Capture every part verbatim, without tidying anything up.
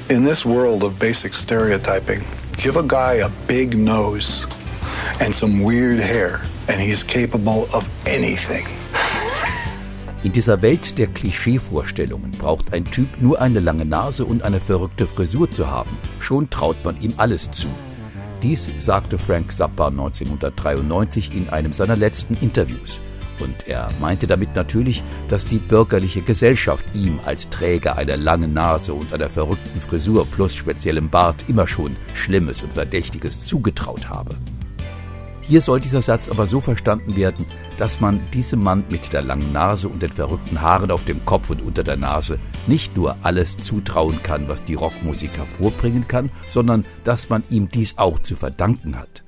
In this world of basic stereotyping, give a guy a big nose and some weird hair and he's capable of anything. In dieser Welt der Klischeevorstellungen braucht ein Typ nur eine lange Nase und eine verrückte Frisur zu haben. Schon traut man ihm alles zu. Dies sagte Frank Zappa neunzehnhundertdreiundneunzig in einem seiner letzten Interviews. Und er meinte damit natürlich, dass die bürgerliche Gesellschaft ihm als Träger einer langen Nase und einer verrückten Frisur plus speziellem Bart immer schon Schlimmes und Verdächtiges zugetraut habe. Hier soll dieser Satz aber so verstanden werden, dass man diesem Mann mit der langen Nase und den verrückten Haaren auf dem Kopf und unter der Nase nicht nur alles zutrauen kann, was die Rockmusik hervorbringen kann, sondern dass man ihm dies auch zu verdanken hat.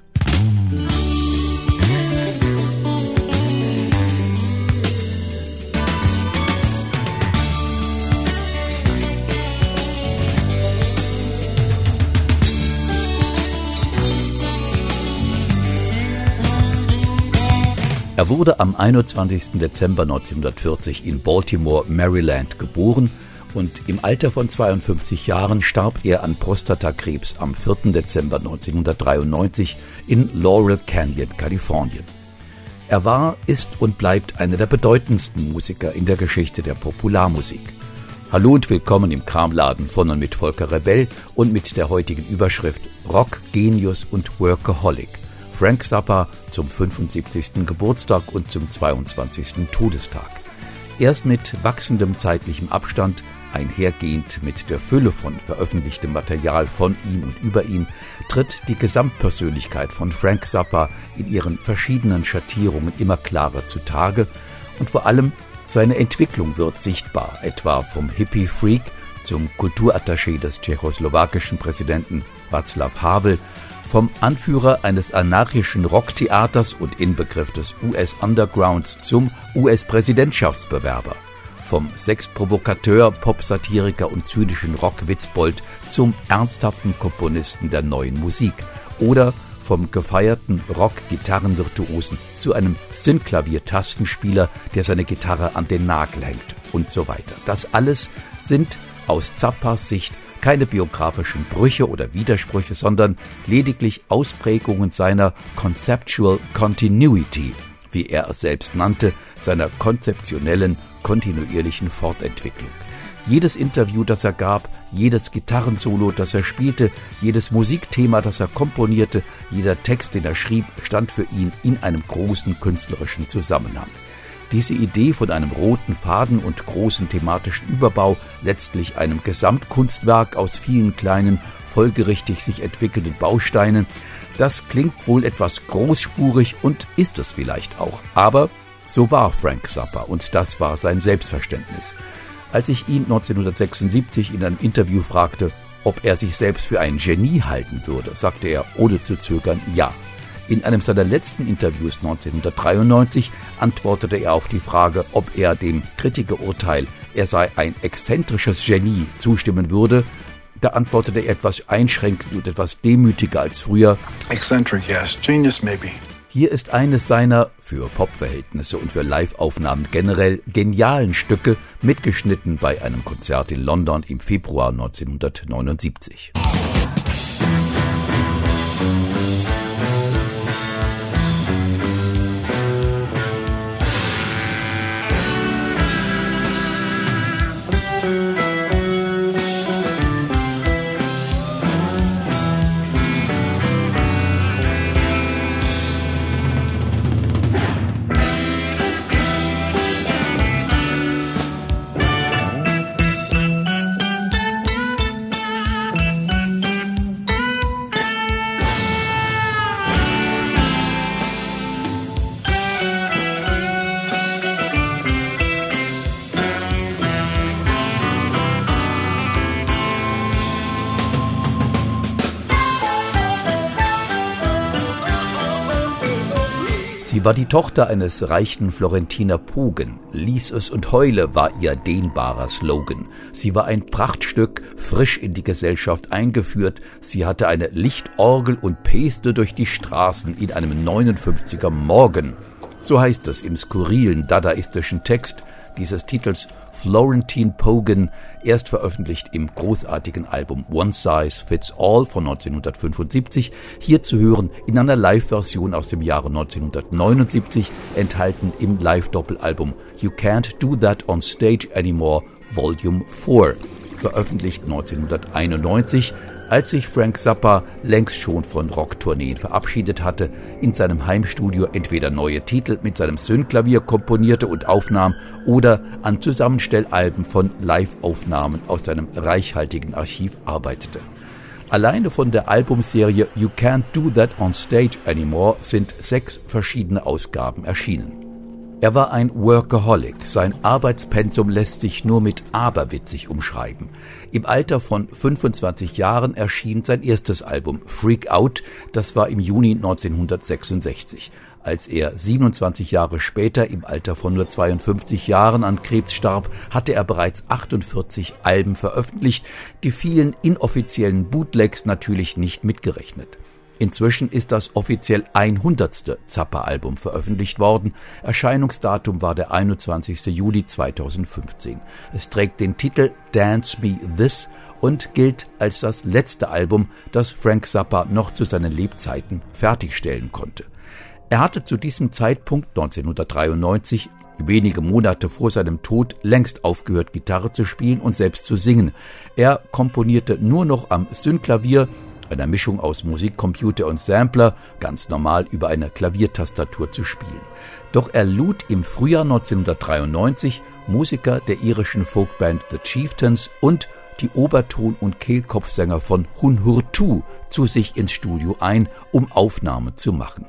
Er wurde am einundzwanzigsten Dezember neunzehnhundertvierzig in Baltimore, Maryland geboren und im Alter von zweiundfünfzig Jahren starb er an Prostatakrebs am vierten Dezember neunzehnhundertdreiundneunzig in Laurel Canyon, Kalifornien. Er war, ist und bleibt einer der bedeutendsten Musiker in der Geschichte der Popularmusik. Hallo und willkommen im Kramladen von und mit Volker Rebell und mit der heutigen Überschrift Rock, Genius und Workaholic. Frank Zappa zum fünfundsiebzigsten Geburtstag und zum zweiundzwanzigsten Todestag. Erst mit wachsendem zeitlichem Abstand, einhergehend mit der Fülle von veröffentlichtem Material von ihm und über ihn, tritt die Gesamtpersönlichkeit von Frank Zappa in ihren verschiedenen Schattierungen immer klarer zutage und vor allem seine Entwicklung wird sichtbar, etwa vom Hippie-Freak zum Kulturattaché des tschechoslowakischen Präsidenten Václav Havel, vom Anführer eines anarchischen Rocktheaters und Inbegriff des U S-Undergrounds zum U S-Präsidentschaftsbewerber, vom Sexprovokateur, Popsatiriker und zynischen Rockwitzbold zum ernsthaften Komponisten der neuen Musik oder vom gefeierten Rock-Gitarrenvirtuosen zu einem Synthklavier-Tastenspieler, der seine Gitarre an den Nagel hängt und so weiter. Das alles sind aus Zappas Sicht keine biografischen Brüche oder Widersprüche, sondern lediglich Ausprägungen seiner Conceptual Continuity, wie er es selbst nannte, seiner konzeptionellen, kontinuierlichen Fortentwicklung. Jedes Interview, das er gab, jedes Gitarrensolo, das er spielte, jedes Musikthema, das er komponierte, jeder Text, den er schrieb, stand für ihn in einem großen künstlerischen Zusammenhang. Diese Idee von einem roten Faden und großen thematischen Überbau, letztlich einem Gesamtkunstwerk aus vielen kleinen, folgerichtig sich entwickelnden Bausteinen, das klingt wohl etwas großspurig und ist es vielleicht auch. Aber so war Frank Zappa und das war sein Selbstverständnis. Als ich ihn neunzehnhundertsechsundsiebzig in einem Interview fragte, ob er sich selbst für ein Genie halten würde, sagte er ohne zu zögern ja. In einem seiner letzten Interviews neunzehnhundertdreiundneunzig antwortete er auf die Frage, ob er dem Kritikerurteil, er sei ein exzentrisches Genie, zustimmen würde. Da antwortete er etwas einschränkend und etwas demütiger als früher. Eccentric, yes. Genius, maybe. Hier ist eines seiner, für Popverhältnisse und für Live-Aufnahmen generell, genialen Stücke, mitgeschnitten bei einem Konzert in London im Februar neunzehnhundertneunundsiebzig. Sie war die Tochter eines reichen Florentiner Pogen. Lies es und heule war ihr dehnbarer Slogan. Sie war ein Prachtstück, frisch in die Gesellschaft eingeführt. Sie hatte eine Lichtorgel und peste durch die Straßen in einem neunundfünfziger Morgen. So heißt es im skurrilen dadaistischen Text dieses Titels Florentine Pogan, erst veröffentlicht im großartigen Album One Size Fits All von neunzehnhundertfünfundsiebzig, hier zu hören in einer Live-Version aus dem Jahre neunzehnhundertneunundsiebzig, enthalten im Live-Doppelalbum You Can't Do That on Stage Anymore Volume vier, veröffentlicht neunzehnhunderteinundneunzig, als sich Frank Zappa längst schon von Rocktourneen verabschiedet hatte, in seinem Heimstudio entweder neue Titel mit seinem Synthklavier komponierte und aufnahm oder an Zusammenstellalben von Live-Aufnahmen aus seinem reichhaltigen Archiv arbeitete. Alleine von der Albumserie You Can't Do That on Stage Anymore sind sechs verschiedene Ausgaben erschienen. Er war ein Workaholic, sein Arbeitspensum lässt sich nur mit aberwitzig umschreiben. Im Alter von fünfundzwanzig Jahren erschien sein erstes Album Freak Out, das war im Juni neunzehnhundertsechsundsechzig. Als er siebenundzwanzig Jahre später im Alter von nur zweiundfünfzig Jahren an Krebs starb, hatte er bereits achtundvierzig Alben veröffentlicht, die vielen inoffiziellen Bootlegs natürlich nicht mitgerechnet. Inzwischen ist das offiziell hundertste Zappa-Album veröffentlicht worden. Erscheinungsdatum war der einundzwanzigste Juli zweitausendfünfzehn. Es trägt den Titel Dance Me This und gilt als das letzte Album, das Frank Zappa noch zu seinen Lebzeiten fertigstellen konnte. Er hatte zu diesem Zeitpunkt neunzehnhundertdreiundneunzig, wenige Monate vor seinem Tod, längst aufgehört, Gitarre zu spielen und selbst zu singen. Er komponierte nur noch am Synthklavier, einer Mischung aus Musikcomputer und Sampler, ganz normal über eine Klaviertastatur zu spielen. Doch er lud im Frühjahr neunzehnhundertdreiundneunzig Musiker der irischen Folkband The Chieftains und die Oberton- und Kehlkopfsänger von Hunhurtu zu sich ins Studio ein, um Aufnahmen zu machen.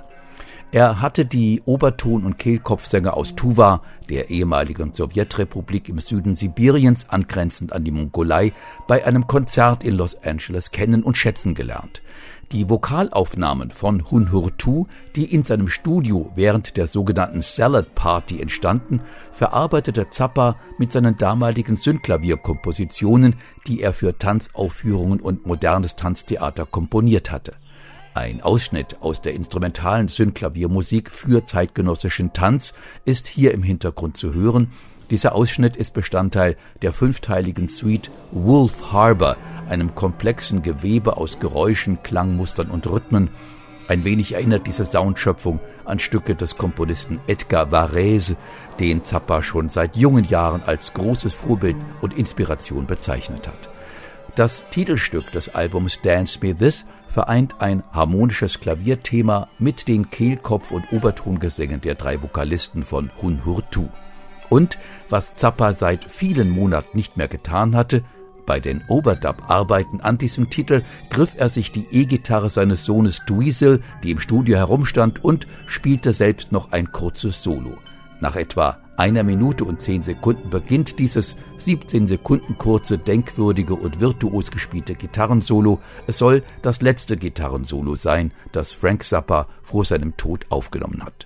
Er hatte die Oberton- und Kehlkopfsänger aus Tuwa, der ehemaligen Sowjetrepublik im Süden Sibiriens, angrenzend an die Mongolei, bei einem Konzert in Los Angeles kennen und schätzen gelernt. Die Vokalaufnahmen von Hunhurtu, die in seinem Studio während der sogenannten Salad Party entstanden, verarbeitete Zappa mit seinen damaligen Synthklavierkompositionen, die er für Tanzaufführungen und modernes Tanztheater komponiert hatte. Ein Ausschnitt aus der instrumentalen Synthklaviermusik für zeitgenössischen Tanz ist hier im Hintergrund zu hören. Dieser Ausschnitt ist Bestandteil der fünfteiligen Suite Wolf Harbor, einem komplexen Gewebe aus Geräuschen, Klangmustern und Rhythmen. Ein wenig erinnert diese Soundschöpfung an Stücke des Komponisten Edgar Varèse, den Zappa schon seit jungen Jahren als großes Vorbild und Inspiration bezeichnet hat. Das Titelstück des Albums Dance Me This vereint ein harmonisches Klavierthema mit den Kehlkopf- und Obertongesängen der drei Vokalisten von Hunhurtu. Und was Zappa seit vielen Monaten nicht mehr getan hatte, bei den Overdub-Arbeiten an diesem Titel griff er sich die E-Gitarre seines Sohnes Dweezil, die im Studio herumstand, und spielte selbst noch ein kurzes Solo. Nach etwa einer Minute und zehn Sekunden beginnt dieses siebzehn Sekunden kurze, denkwürdige und virtuos gespielte Gitarrensolo. Es soll das letzte Gitarrensolo sein, das Frank Zappa vor seinem Tod aufgenommen hat.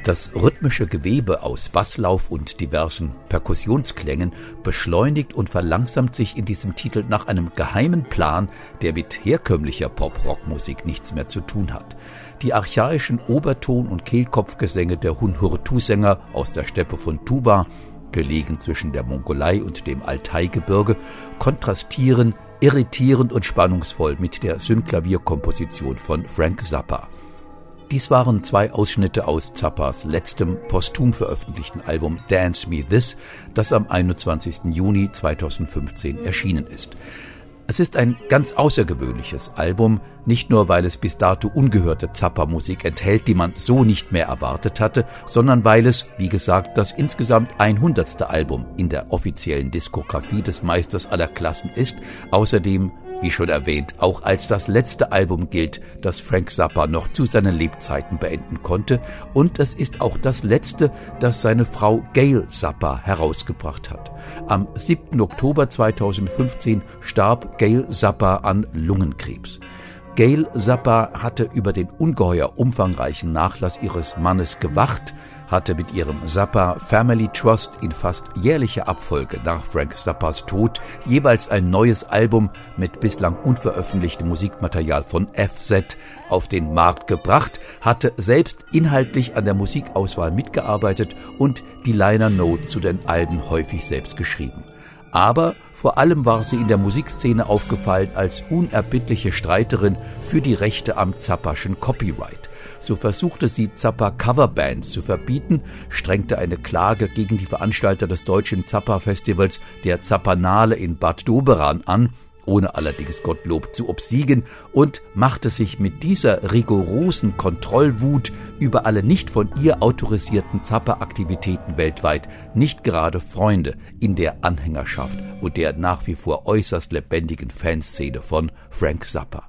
Das rhythmische Gewebe aus Basslauf und diversen Perkussionsklängen beschleunigt und verlangsamt sich in diesem Titel nach einem geheimen Plan, der mit herkömmlicher Pop-Rock-Musik nichts mehr zu tun hat. Die archaischen Oberton- und Kehlkopfgesänge der Hunhurtu-Sänger aus der Steppe von Tuwa, gelegen zwischen der Mongolei und dem Altai-Gebirge, kontrastieren irritierend und spannungsvoll mit der Synklavierkomposition von Frank Zappa. Dies waren zwei Ausschnitte aus Zappas letztem posthum veröffentlichten Album Dance Me This, das am einundzwanzigsten Juni zweitausendfünfzehn erschienen ist. Es ist ein ganz außergewöhnliches Album, nicht nur weil es bis dato ungehörte Zappa-Musik enthält, die man so nicht mehr erwartet hatte, sondern weil es, wie gesagt, das insgesamt hundertste Album in der offiziellen Diskografie des Meisters aller Klassen ist, außerdem, wie schon erwähnt, auch als das letzte Album gilt, das Frank Zappa noch zu seinen Lebzeiten beenden konnte, und es ist auch das letzte, das seine Frau Gail Zappa herausgebracht hat. Am siebten Oktober zweitausendfünfzehn starb Gail Zappa an Lungenkrebs. Gail Zappa hatte über den ungeheuer umfangreichen Nachlass ihres Mannes gewacht, hatte mit ihrem Zappa Family Trust in fast jährlicher Abfolge nach Frank Zappas Tod jeweils ein neues Album mit bislang unveröffentlichtem Musikmaterial von F Z auf den Markt gebracht, hatte selbst inhaltlich an der Musikauswahl mitgearbeitet und die Liner Notes zu den Alben häufig selbst geschrieben. Aber vor allem war sie in der Musikszene aufgefallen als unerbittliche Streiterin für die Rechte am Zappaschen Copyright. So versuchte sie Zappa Coverbands zu verbieten, strengte eine Klage gegen die Veranstalter des deutschen Zappa-Festivals, der Zappanale in Bad Doberan, an, ohne allerdings Gottlob zu obsiegen, und machte sich mit dieser rigorosen Kontrollwut über alle nicht von ihr autorisierten Zappa-Aktivitäten weltweit nicht gerade Freunde in der Anhängerschaft und der nach wie vor äußerst lebendigen Fanszene von Frank Zappa.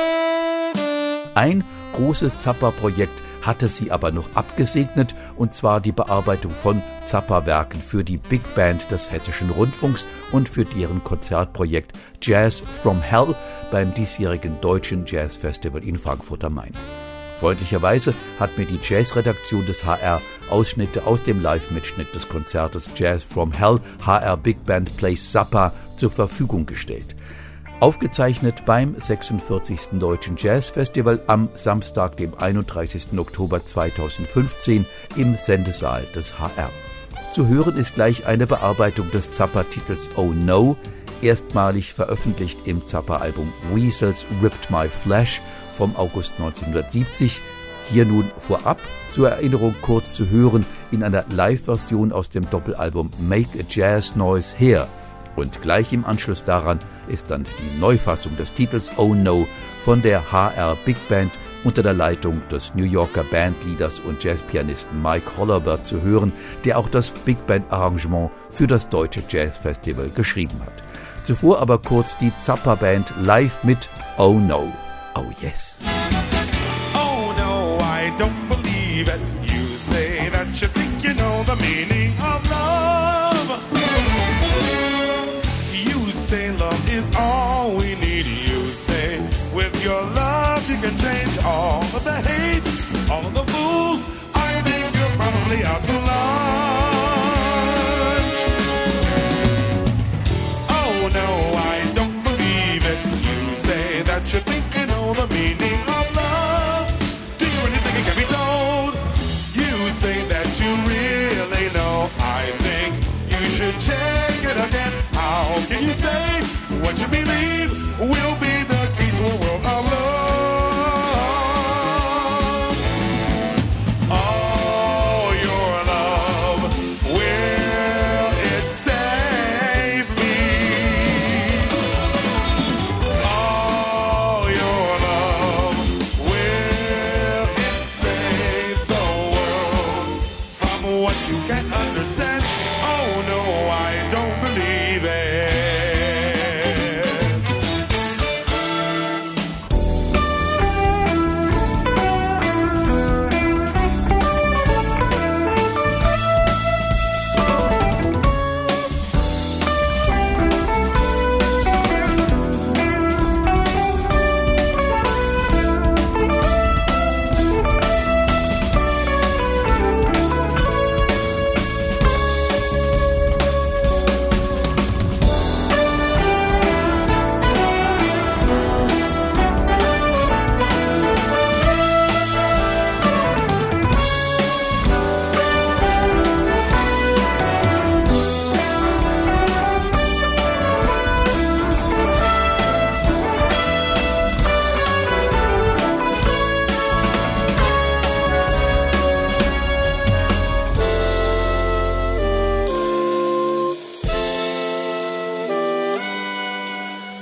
Ein großes Zappa-Projekt hatte sie aber noch abgesegnet, und zwar die Bearbeitung von Zappa-Werken für die Big Band des Hessischen Rundfunks und für deren Konzertprojekt Jazz from Hell beim diesjährigen Deutschen Jazzfestival in Frankfurt am Main. Freundlicherweise hat mir die Jazzredaktion des H R Ausschnitte aus dem Live-Mitschnitt des Konzertes Jazz from Hell H R Big Band Plays Zappa zur Verfügung gestellt. Aufgezeichnet beim sechsundvierzigsten Deutschen Jazzfestival am Samstag, dem einunddreißigsten Oktober zweitausendfünfzehn im Sendesaal des H R. Zu hören ist gleich eine Bearbeitung des Zappa-Titels Oh No, erstmalig veröffentlicht im Zappa-Album Weasels Ripped My Flesh vom August neunzehnhundertsiebzig. Hier nun vorab zur Erinnerung kurz zu hören in einer Live-Version aus dem Doppelalbum Make a Jazz Noise Here. Und gleich im Anschluss daran ist dann die Neufassung des Titels Oh No von der H R Big Band unter der Leitung des New Yorker Bandleaders und Jazzpianisten Mike Hollerbert zu hören, der auch das Big Band Arrangement für das Deutsche Jazzfestival geschrieben hat. Zuvor aber kurz die Zappa Band live mit Oh No, Oh Yes. Oh no, I don't believe it. You say that you think you know the meaning of love. You say love is all we need. You say with your love you can change all of the hate, all of the fools. I think you're probably out to lunch. Oh no, I don't believe it. You say that you think you know the meaning of love. Do you really think it can be told? You say that you really know. I think you should check it again. How can you say what you believe will be the key to a world of love? Oh, your love, will it save me? Oh, your love, will it save the world from what you can't understand? Oh no, I don't believe it.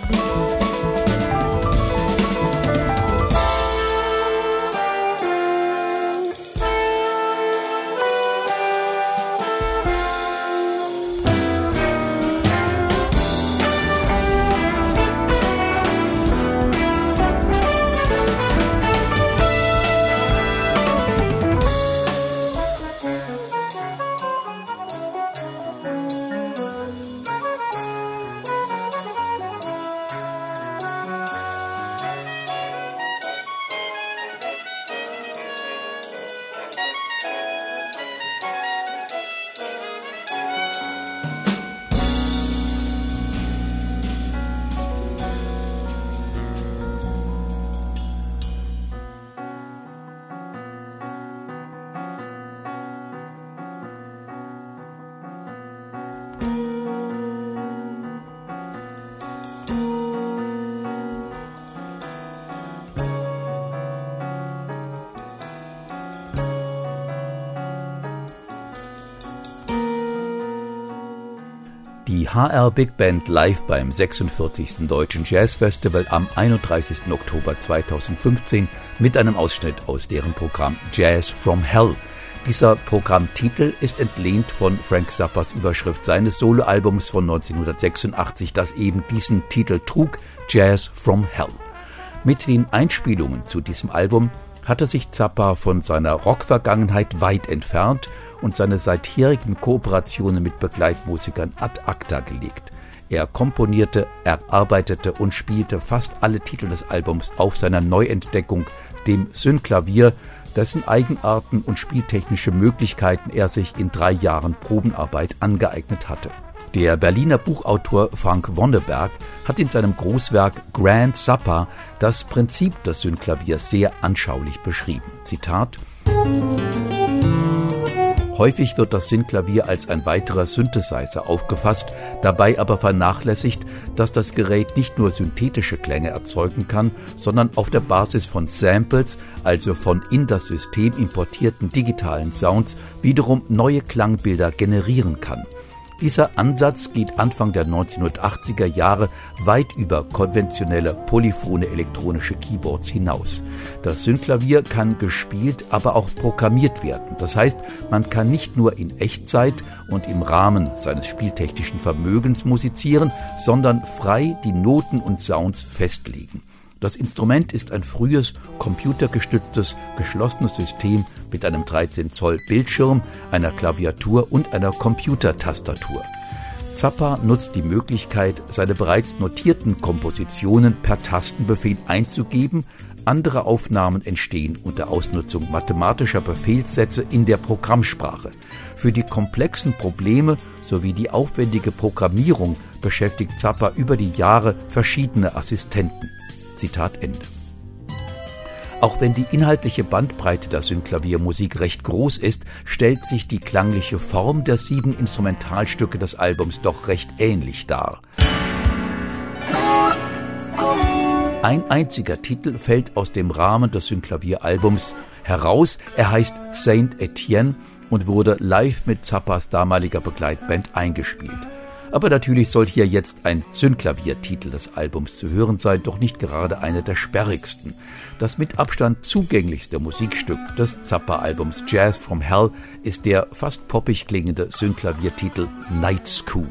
Die H R Big Band live beim sechsundvierzigsten Deutschen Jazz Festival am einunddreißigsten Oktober zweitausendfünfzehn mit einem Ausschnitt aus deren Programm Jazz from Hell. Dieser Programmtitel ist entlehnt von Frank Zappas Überschrift seines Soloalbums von neunzehnhundertsechsundachtzig, das eben diesen Titel trug, Jazz from Hell. Mit den Einspielungen zu diesem Album hatte sich Zappa von seiner Rock-Vergangenheit weit entfernt und seine seitherigen Kooperationen mit Begleitmusikern ad acta gelegt. Er komponierte, erarbeitete und spielte fast alle Titel des Albums auf seiner Neuentdeckung, dem Synklavier, dessen Eigenarten und spieltechnische Möglichkeiten er sich in drei Jahren Probenarbeit angeeignet hatte. Der Berliner Buchautor Frank Wonneberg hat in seinem Großwerk Grand Zappa das Prinzip des Synklaviers sehr anschaulich beschrieben. Zitat: Häufig wird das Synclavier als ein weiterer Synthesizer aufgefasst, dabei aber vernachlässigt, dass das Gerät nicht nur synthetische Klänge erzeugen kann, sondern auf der Basis von Samples, also von in das System importierten digitalen Sounds, wiederum neue Klangbilder generieren kann. Dieser Ansatz geht Anfang der neunzehnhundertachtziger Jahre weit über konventionelle polyphone elektronische Keyboards hinaus. Das Synclavier kann gespielt, aber auch programmiert werden. Das heißt, man kann nicht nur in Echtzeit und im Rahmen seines spieltechnischen Vermögens musizieren, sondern frei die Noten und Sounds festlegen. Das Instrument ist ein frühes, computergestütztes, geschlossenes System mit einem dreizehn Zoll Bildschirm, einer Klaviatur und einer Computertastatur. Zappa nutzt die Möglichkeit, seine bereits notierten Kompositionen per Tastenbefehl einzugeben. Andere Aufnahmen entstehen unter Ausnutzung mathematischer Befehlssätze in der Programmsprache. Für die komplexen Probleme sowie die aufwendige Programmierung beschäftigt Zappa über die Jahre verschiedene Assistenten. Zitat Ende. Auch wenn die inhaltliche Bandbreite der Synclaviermusik recht groß ist, stellt sich die klangliche Form der sieben Instrumentalstücke des Albums doch recht ähnlich dar. Ein einziger Titel fällt aus dem Rahmen des Synclavier-Albums heraus. Er heißt Saint Etienne und wurde live mit Zappas damaliger Begleitband eingespielt. Aber natürlich soll hier jetzt ein Synclavier-Titel des Albums zu hören sein, doch nicht gerade einer der sperrigsten. Das mit Abstand zugänglichste Musikstück des Zappa-Albums Jazz from Hell ist der fast poppig klingende Synclavier-Titel Night School.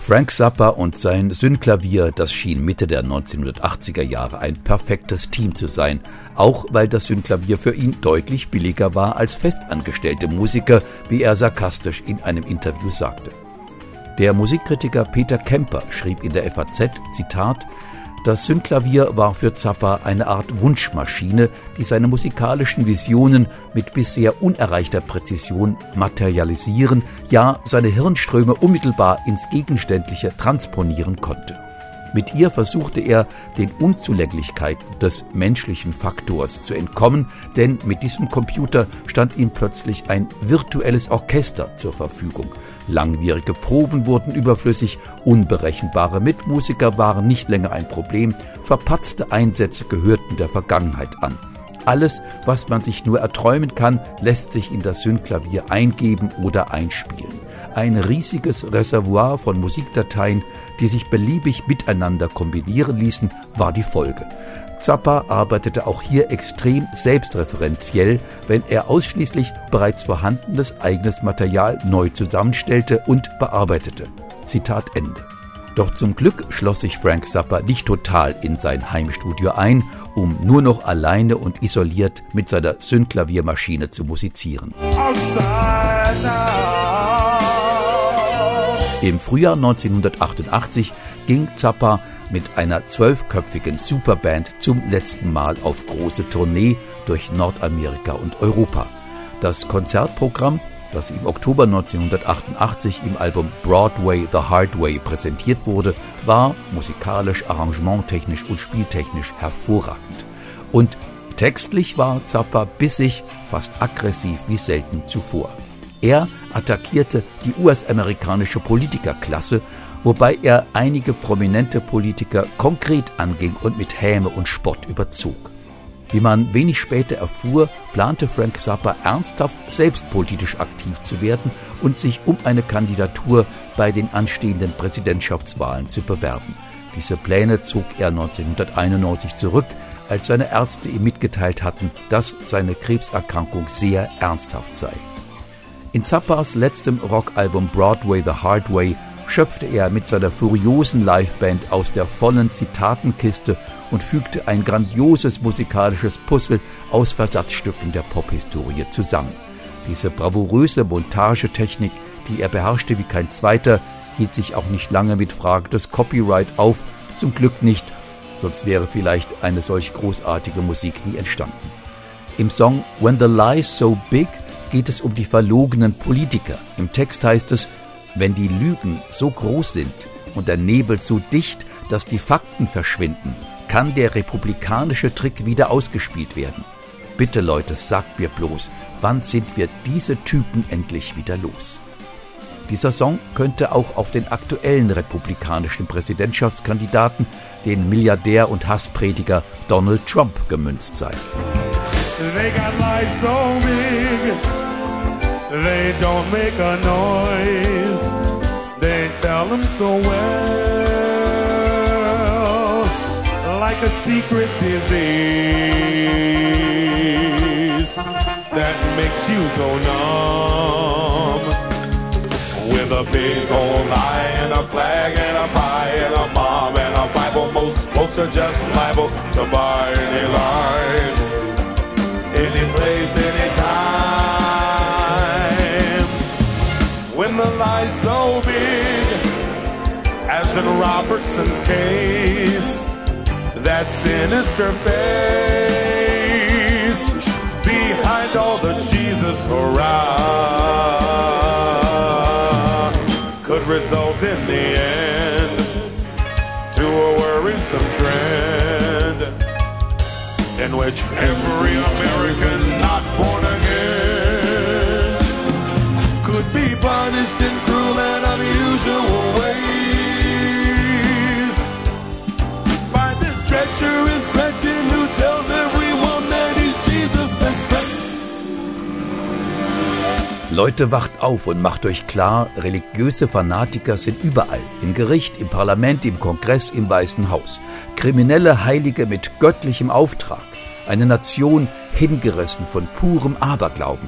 Frank Zappa und sein Synklavier, das schien Mitte der neunzehnhundertachtziger Jahre ein perfektes Team zu sein, auch weil das Synklavier für ihn deutlich billiger war als festangestellte Musiker, wie er sarkastisch in einem Interview sagte. Der Musikkritiker Peter Kemper schrieb in der F A Z, Zitat, das Synklavier war für Zappa eine Art Wunschmaschine, die seine musikalischen Visionen mit bisher unerreichter Präzision materialisieren, ja seine Hirnströme unmittelbar ins Gegenständliche transponieren konnte. Mit ihr versuchte er, den Unzulänglichkeiten des menschlichen Faktors zu entkommen, denn mit diesem Computer stand ihm plötzlich ein virtuelles Orchester zur Verfügung. Langwierige Proben wurden überflüssig, unberechenbare Mitmusiker waren nicht länger ein Problem, verpatzte Einsätze gehörten der Vergangenheit an. Alles, was man sich nur erträumen kann, lässt sich in das Synklavier eingeben oder einspielen. Ein riesiges Reservoir von Musikdateien, die sich beliebig miteinander kombinieren ließen, war die Folge. Zappa arbeitete auch hier extrem selbstreferenziell, wenn er ausschließlich bereits vorhandenes eigenes Material neu zusammenstellte und bearbeitete. Zitat Ende. Doch zum Glück schloss sich Frank Zappa nicht total in sein Heimstudio ein, um nur noch alleine und isoliert mit seiner Synklaviermaschine zu musizieren. Im Frühjahr neunzehnhundertachtundachtzig ging Zappa mit einer zwölfköpfigen Superband zum letzten Mal auf große Tournee durch Nordamerika und Europa. Das Konzertprogramm, das im Oktober neunzehnhundertachtundachtzig im Album Broadway the Hard Way präsentiert wurde, war musikalisch, arrangementtechnisch und spieltechnisch hervorragend. Und textlich war Zappa bissig, fast aggressiv wie selten zuvor. Er attackierte die U S-amerikanische Politikerklasse, wobei er einige prominente Politiker konkret anging und mit Häme und Spott überzog. Wie man wenig später erfuhr, plante Frank Zappa ernsthaft selbst politisch aktiv zu werden und sich um eine Kandidatur bei den anstehenden Präsidentschaftswahlen zu bewerben. Diese Pläne zog er neunzehnhunderteinundneunzig zurück, als seine Ärzte ihm mitgeteilt hatten, dass seine Krebserkrankung sehr ernsthaft sei. In Zappas letztem Rockalbum Broadway the Hard Way schöpfte er mit seiner furiosen Liveband aus der vollen Zitatenkiste und fügte ein grandioses musikalisches Puzzle aus Versatzstücken der Pophistorie zusammen. Diese bravouröse Montagetechnik, die er beherrschte wie kein zweiter, hielt sich auch nicht lange mit Fragen des Copyright auf, zum Glück nicht, sonst wäre vielleicht eine solch großartige Musik nie entstanden. Im Song When the Lie's So Big geht es um die verlogenen Politiker. Im Text heißt es, wenn die Lügen so groß sind und der Nebel so dicht, dass die Fakten verschwinden, kann der republikanische Trick wieder ausgespielt werden. Bitte Leute, sagt mir bloß, wann sind wir diese Typen endlich wieder los? Dieser Song könnte auch auf den aktuellen republikanischen Präsidentschaftskandidaten, den Milliardär und Hassprediger Donald Trump, gemünzt sein. They got lies so big, they don't make a noise. They tell them so well, like a secret disease that makes you go numb. With a big old lie and a flag and a pie and a bomb and a Bible, most folks are just liable to buy any lie, any place, any time. When the lie's so big, as in Robertson's case, that sinister face behind all the Jesus hurrah could result in the end to a worrisome trend in which every American not born again could be punished in cruel and unusual ways by this treacherous cretin who tells everyone that he's Jesus' best friend. Leute, wacht auf und macht euch klar, religiöse Fanatiker sind überall. Im Gericht, im Parlament, im Kongress, im Weißen Haus. Kriminelle Heilige mit göttlichem Auftrag. Eine Nation hingerissen von purem Aberglauben.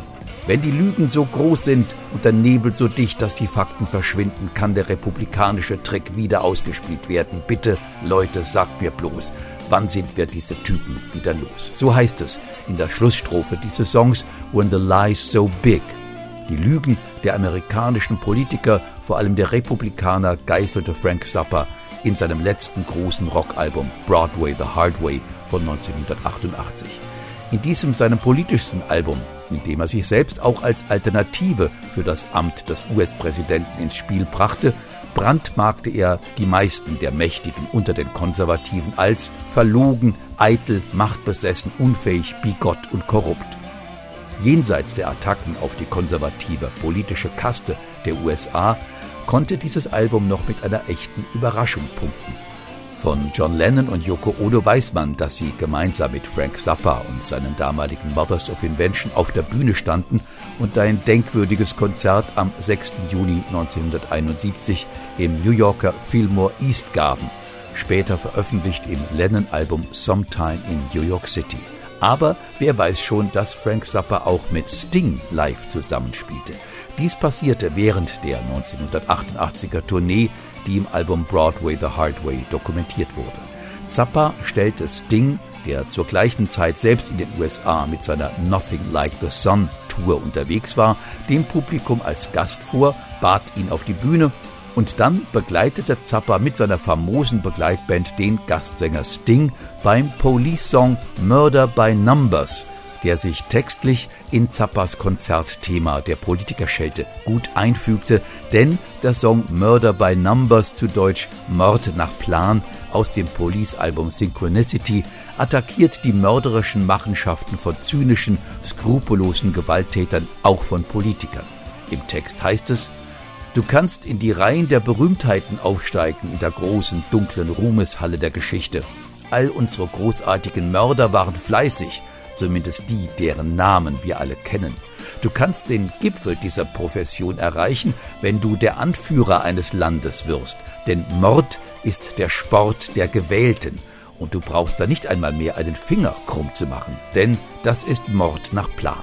Wenn die Lügen so groß sind und der Nebel so dicht, dass die Fakten verschwinden, kann der republikanische Trick wieder ausgespielt werden. Bitte, Leute, sagt mir bloß, wann sind wir diese Typen wieder los? So heißt es in der Schlussstrophe dieses Songs, When the Lie's So Big. Die Lügen der amerikanischen Politiker, vor allem der Republikaner, geißelte Frank Zappa in seinem letzten großen Rockalbum Broadway the Hard Way von neunzehnhundertachtundachtzig. In diesem seinem politischsten Album, in dem er sich selbst auch als Alternative für das Amt des U S-Präsidenten ins Spiel brachte, brandmarkte er die meisten der Mächtigen unter den Konservativen als verlogen, eitel, machtbesessen, unfähig, bigott und korrupt. Jenseits der Attacken auf die konservative politische Kaste der U S A konnte dieses Album noch mit einer echten Überraschung punkten. Von John Lennon und Yoko Ono weiß man, dass sie gemeinsam mit Frank Zappa und seinen damaligen Mothers of Invention auf der Bühne standen und ein denkwürdiges Konzert am sechsten Juni neunzehnhunderteinundsiebzig im New Yorker Fillmore East gaben, später veröffentlicht im Lennon-Album Sometime in New York City. Aber wer weiß schon, dass Frank Zappa auch mit Sting live zusammenspielte. Dies passierte während der neunzehnhundertachtundachtziger Tournee, die im Album Broadway the Hard Way dokumentiert wurde. Zappa stellte Sting, der zur gleichen Zeit selbst in den U S A mit seiner Nothing Like the Sun Tour unterwegs war, dem Publikum als Gast vor, bat ihn auf die Bühne und dann begleitete Zappa mit seiner famosen Begleitband den Gastsänger Sting beim Police-Song Murder by Numbers, der sich textlich in Zappas Konzertthema der Politikerschelte gut einfügte, denn der Song Murder by Numbers, zu Deutsch Mord nach Plan, aus dem Police-Album Synchronicity, attackiert die mörderischen Machenschaften von zynischen, skrupellosen Gewalttätern, auch von Politikern. Im Text heißt es: Du kannst in die Reihen der Berühmtheiten aufsteigen in der großen, dunklen Ruhmeshalle der Geschichte. All unsere großartigen Mörder waren fleißig, zumindest die, deren Namen wir alle kennen. Du kannst den Gipfel dieser Profession erreichen, wenn du der Anführer eines Landes wirst. Denn Mord ist der Sport der Gewählten. Und du brauchst da nicht einmal mehr einen Finger krumm zu machen, denn das ist Mord nach Plan.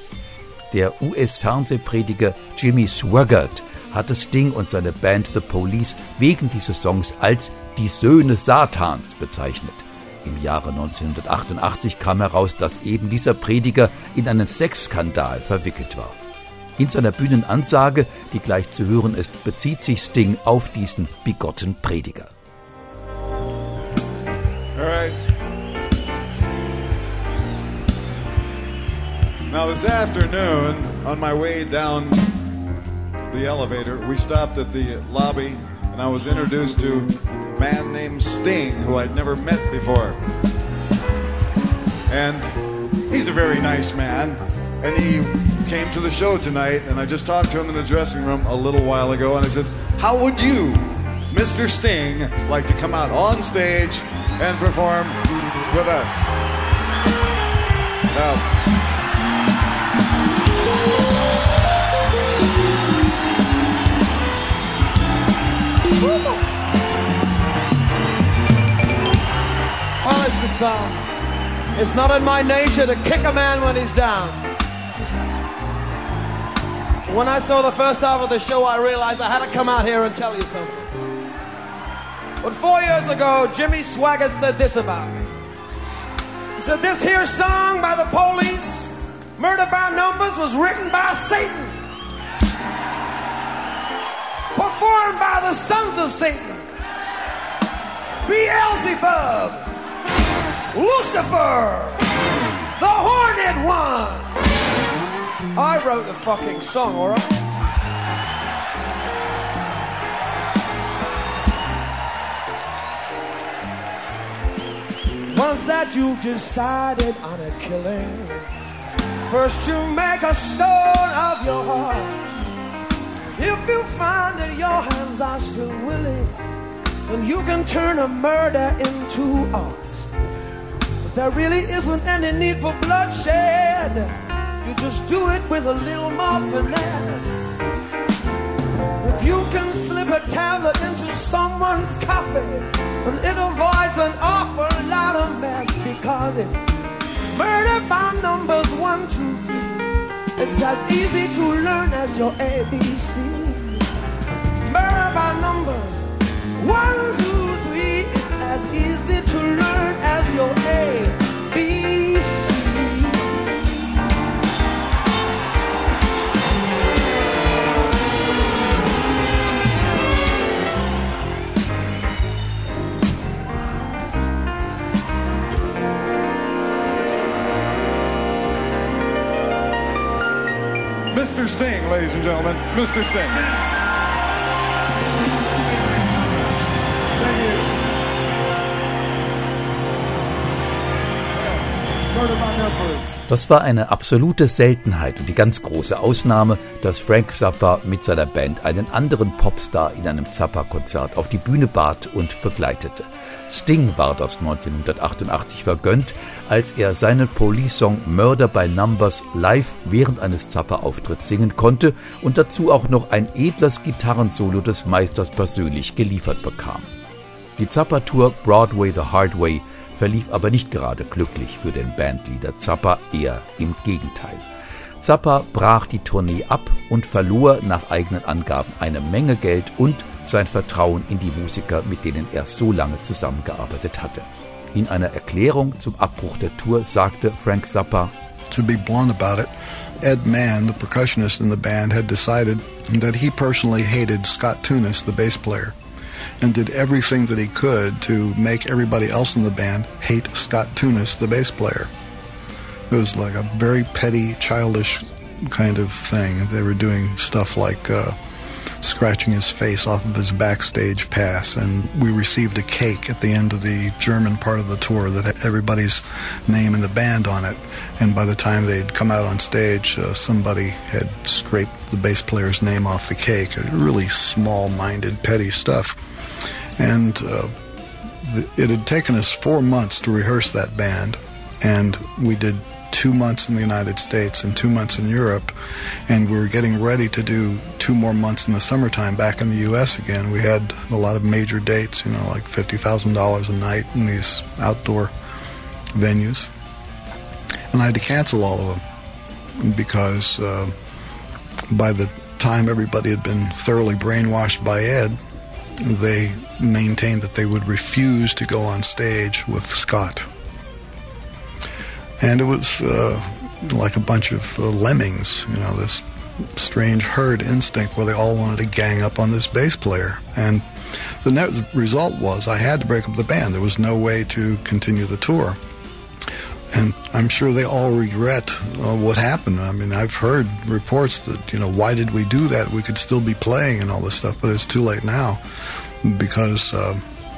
Der U S-Fernsehprediger Jimmy Swaggart hatte Sting und seine Band The Police wegen dieses Songs als die Söhne Satans bezeichnet. Im Jahre neunzehnhundertachtundachtzig kam heraus, dass eben dieser Prediger in einen Sexskandal verwickelt war. In seiner Bühnenansage, die gleich zu hören ist, bezieht sich Sting auf diesen bigotten Prediger. All right. Now this afternoon, on my way down the elevator, we stopped at the lobby and I was introduced to a man named Sting, who I'd never met before. And he's a very nice man, and he came to the show tonight, and I just talked to him in the dressing room a little while ago, and I said, how would you, Mister Sting, like to come out on stage and perform with us? Now, well, it's, it's, uh, it's not in my nature to kick a man when he's down. When I saw the first half of the show, I realized I had to come out here and tell you something. But four years ago, Jimmy Swaggart said this about me. He said, this here song by the Police, Murder by Numbers, was written by Satan, performed by the sons of Satan, Beelzebub, Lucifer, the Horned One. I wrote the fucking song, all right? Once that you've decided on a killing, first you make a stone of your heart. If you find that your hands are still willing, then you can turn a murder into art. But there really isn't any need for bloodshed. You just do it with a little more finesse. If you can slip a tablet into someone's coffee, and it avoids an awful lot of mess, because it's murder by numbers, one, two, three. It's as easy to learn as your A B C. Murder by numbers, one, two, three. It's as easy to learn as your A B C. Mister Sting, ladies and gentlemen, Mister Sting. Thank you. Murder by Numbers. Das war eine absolute Seltenheit und die ganz große Ausnahme, dass Frank Zappa mit seiner Band einen anderen Popstar in einem Zappa-Konzert auf die Bühne bat und begleitete. Sting war das neunzehnhundertachtundachtzig vergönnt, als er seinen Police-Song Murder by Numbers live während eines Zappa-Auftritts singen konnte und dazu auch noch ein edles Gitarrensolo des Meisters persönlich geliefert bekam. Die Zappa-Tour Broadway the Hard Way verlief aber nicht gerade glücklich für den Bandleader Zappa, eher im Gegenteil. Zappa brach die Tournee ab und verlor nach eigenen Angaben eine Menge Geld und sein Vertrauen in die Musiker, mit denen er so lange zusammengearbeitet hatte. In einer Erklärung zum Abbruch der Tour sagte Frank Zappa: To be blunt about it, Ed Mann, the percussionist in the band, had decided that he personally hated Scott Tunis, the bass player, and did everything that he could to make everybody else in the band hate Scott Tunis, the bass player. It was like a very petty, childish kind of thing. They were doing stuff like uh, scratching his face off of his backstage pass, and we received a cake at the end of the German part of the tour that had everybody's name in the band on it. And by the time they'd come out on stage, uh, somebody had scraped the bass player's name off the cake. Really small-minded, petty stuff. And uh, th- it had taken us four months to rehearse that band, and we did two months in the United States and two months in Europe, and we were getting ready to do two more months in the summertime back in the U S again. We had a lot of major dates, you know, like fifty thousand dollars a night in these outdoor venues. And I had to cancel all of them because uh, by the time everybody had been thoroughly brainwashed by Ed, they maintained that they would refuse to go on stage with Scott. And it was uh, like a bunch of uh, lemmings, you know, this strange herd instinct where they all wanted to gang up on this bass player. And the net result was I had to break up the band. There was no way to continue the tour. And I'm sure they all regret uh, what happened. I mean, I've heard reports that, you know, why did we do that? We could still be playing and all this stuff, but it's too late now because uh,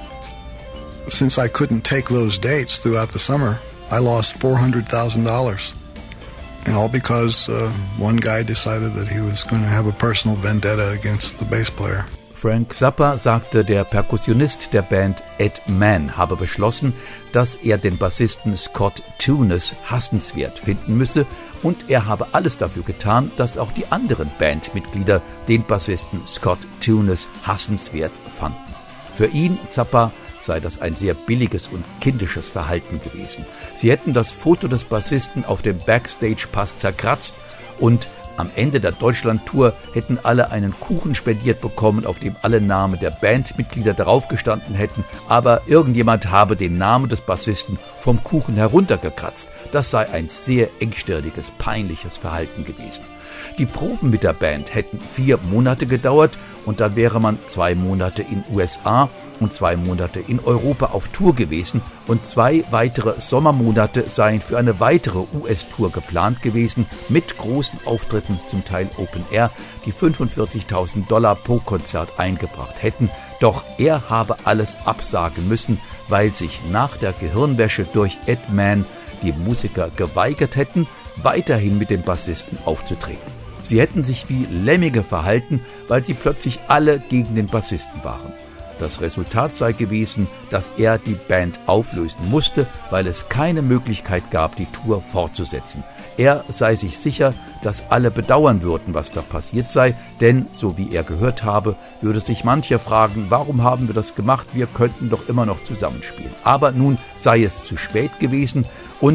since I couldn't take those dates throughout the summer, I lost four hundred thousand dollars, and all because uh, one guy decided that he was going to have a personal vendetta against the bass player. Frank Zappa sagte, der Perkussionist der Band Ed Mann habe beschlossen, dass er den Bassisten Scott Tunis hassenswert finden müsse und er habe alles dafür getan, dass auch die anderen Bandmitglieder den Bassisten Scott Tunis hassenswert fanden. Für ihn, Zappa, sei das ein sehr billiges und kindisches Verhalten gewesen. Sie hätten das Foto des Bassisten auf dem Backstage-Pass zerkratzt und am Ende der Deutschland-Tour hätten alle einen Kuchen spendiert bekommen, auf dem alle Namen der Bandmitglieder darauf gestanden hätten, aber irgendjemand habe den Namen des Bassisten vom Kuchen heruntergekratzt. Das sei ein sehr engstirniges, peinliches Verhalten gewesen. Die Proben mit der Band hätten vier Monate gedauert und dann wäre man zwei Monate in U S A und zwei Monate in Europa auf Tour gewesen und zwei weitere Sommermonate seien für eine weitere U S-Tour geplant gewesen mit großen Auftritten, zum Teil Open Air, die fünfundvierzigtausend Dollar pro Konzert eingebracht hätten. Doch er habe alles absagen müssen, weil sich nach der Gehirnwäsche durch Ed Mann die Musiker geweigert hätten, weiterhin mit dem Bassisten aufzutreten. Sie hätten sich wie Lemminge verhalten, weil sie plötzlich alle gegen den Bassisten waren. Das Resultat sei gewesen, dass er die Band auflösen musste, weil es keine Möglichkeit gab, die Tour fortzusetzen. Er sei sich sicher, dass alle bedauern würden, was da passiert sei, denn, so wie er gehört habe, würde sich mancher fragen, warum haben wir das gemacht, wir könnten doch immer noch zusammenspielen. Aber nun sei es zu spät gewesen und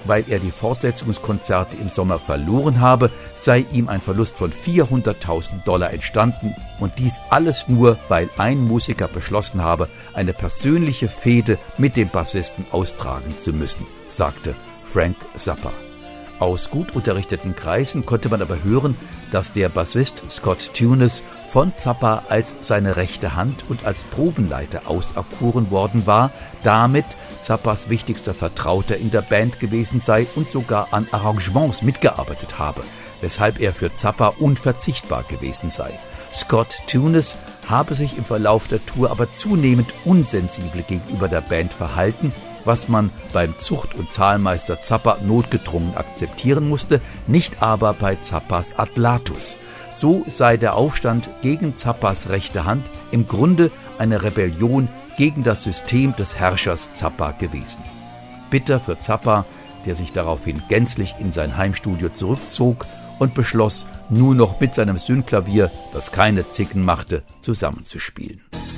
weil er die Fortsetzungskonzerte im Sommer verloren habe, sei ihm ein Verlust von vierhunderttausend Dollar entstanden und dies alles nur, weil ein Musiker beschlossen habe, eine persönliche Fehde mit dem Bassisten austragen zu müssen, sagte Frank Zappa. Aus gut unterrichteten Kreisen konnte man aber hören, dass der Bassist Scott Tunis von Zappa als seine rechte Hand und als Probenleiter auserkoren worden war, damit Zappas wichtigster Vertrauter in der Band gewesen sei und sogar an Arrangements mitgearbeitet habe, weshalb er für Zappa unverzichtbar gewesen sei. Scott Tunis habe sich im Verlauf der Tour aber zunehmend unsensibel gegenüber der Band verhalten, was man beim Zucht- und Zahlmeister Zappa notgedrungen akzeptieren musste, nicht aber bei Zappas Adlatus. So sei der Aufstand gegen Zappas rechte Hand im Grunde eine Rebellion gegen das System des Herrschers Zappa gewesen. Bitter für Zappa, der sich daraufhin gänzlich in sein Heimstudio zurückzog und beschloss, nur noch mit seinem Synklavier, das keine Zicken machte, zusammenzuspielen.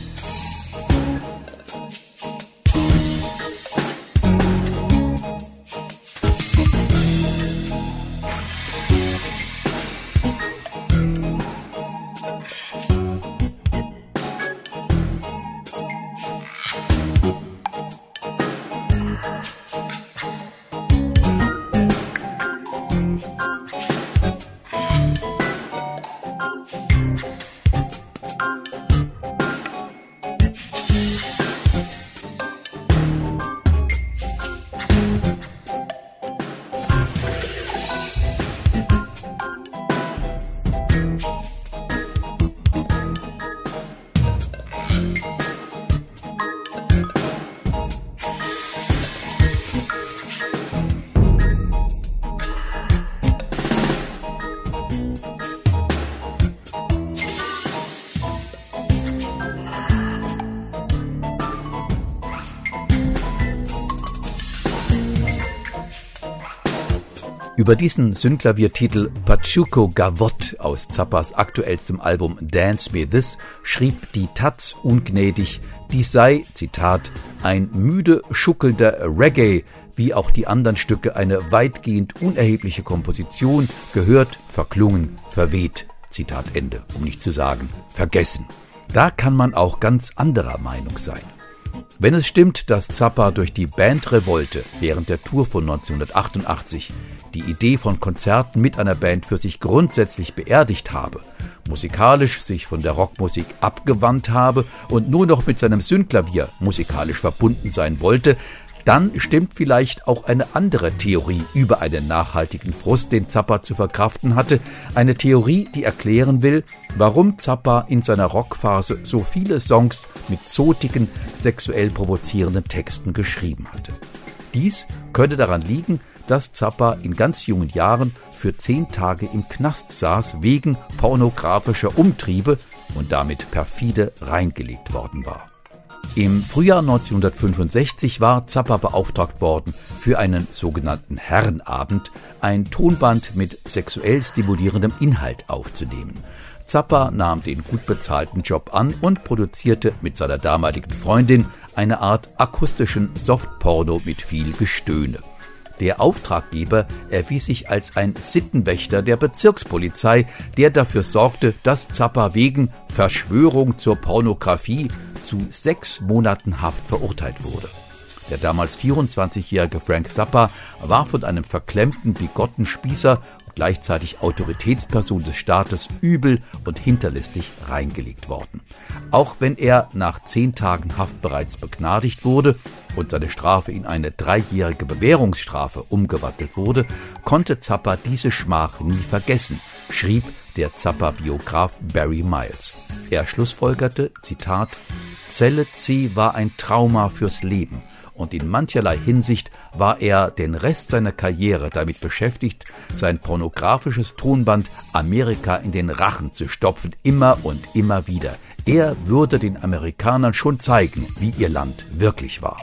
Über diesen Synklaviertitel Pachuco Gavotte aus Zappas aktuellstem Album Dance Me This schrieb die Taz ungnädig, dies sei, Zitat, ein müde, schuckelnder Reggae, wie auch die anderen Stücke eine weitgehend unerhebliche Komposition, gehört, verklungen, verweht, Zitat Ende, um nicht zu sagen, vergessen. Da kann man auch ganz anderer Meinung sein. Wenn es stimmt, dass Zappa durch die Bandrevolte während der Tour von neunzehnhundertachtundachtzig die Idee von Konzerten mit einer Band für sich grundsätzlich beerdigt habe, musikalisch sich von der Rockmusik abgewandt habe und nur noch mit seinem Synclavier musikalisch verbunden sein wollte, dann stimmt vielleicht auch eine andere Theorie über einen nachhaltigen Frust, den Zappa zu verkraften hatte. Eine Theorie, die erklären will, warum Zappa in seiner Rockphase so viele Songs mit zotigen, sexuell provozierenden Texten geschrieben hatte. Dies könnte daran liegen, dass Zappa in ganz jungen Jahren für zehn Tage im Knast saß wegen pornografischer Umtriebe und damit perfide reingelegt worden war. Im Frühjahr neunzehnhundertfünfundsechzig war Zappa beauftragt worden, für einen sogenannten Herrenabend ein Tonband mit sexuell stimulierendem Inhalt aufzunehmen. Zappa nahm den gut bezahlten Job an und produzierte mit seiner damaligen Freundin eine Art akustischen Softporno mit viel Gestöhne. Der Auftraggeber erwies sich als ein Sittenwächter der Bezirkspolizei, der dafür sorgte, dass Zappa wegen Verschwörung zur Pornografie zu sechs Monaten Haft verurteilt wurde. Der damals vierundzwanzigjährige Frank Zappa war von einem verklemmten, bigotten Spießer und gleichzeitig Autoritätsperson des Staates übel und hinterlistig reingelegt worden. Auch wenn er nach zehn Tagen Haft bereits begnadigt wurde und seine Strafe in eine dreijährige Bewährungsstrafe umgewandelt wurde, konnte Zappa diese Schmach nie vergessen, schrieb der Zappa-Biograf Barry Miles. Er schlussfolgerte, Zitat, Zelle C war ein Trauma fürs Leben und in mancherlei Hinsicht war er den Rest seiner Karriere damit beschäftigt, sein pornografisches Tonband Amerika in den Rachen zu stopfen, immer und immer wieder. Er würde den Amerikanern schon zeigen, wie ihr Land wirklich war.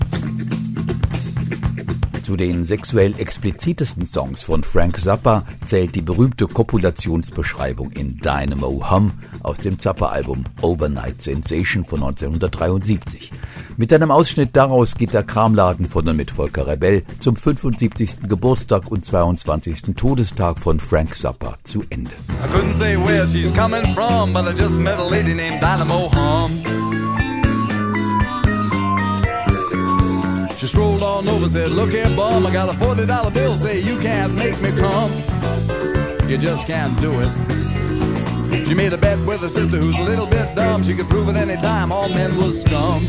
Zu den sexuell explizitesten Songs von Frank Zappa zählt die berühmte Kopulationsbeschreibung in Dynamo Hum aus dem Zappa-Album Overnight Sensation von neunzehnhundertdreiundsiebzig. Mit einem Ausschnitt daraus geht der Kramladen von und mit Volker Rebell zum fünfundsiebzigsten Geburtstag und zweiundzwanzigsten Todestag von Frank Zappa zu Ende. I couldn't say where she's coming from, but I just met a lady named Dynamo Hum. She strolled on over, said, look here, bum, I got a forty dollar bill, say you can't make me come. You just can't do it. She made a bet with her sister who's a little bit dumb. She could prove at any time all men was scum.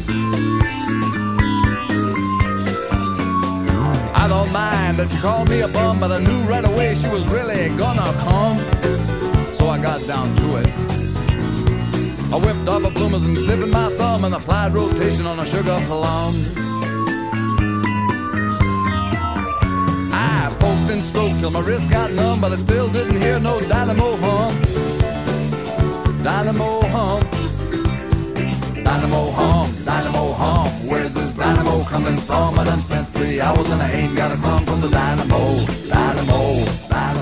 I don't mind that you called me a bum, but I knew right away she was really gonna come. So I got down to it. I whipped off her bloomers and stiffened my thumb and applied rotation on a sugar plum. I poked and stroked till my wrist got numb, but I still didn't hear no dynamo hum. Dynamo hum, dynamo hum, dynamo hum. Where's this dynamo coming from? I done spent three hours and I ain't got a crumb from the dynamo, dynamo, dynamo.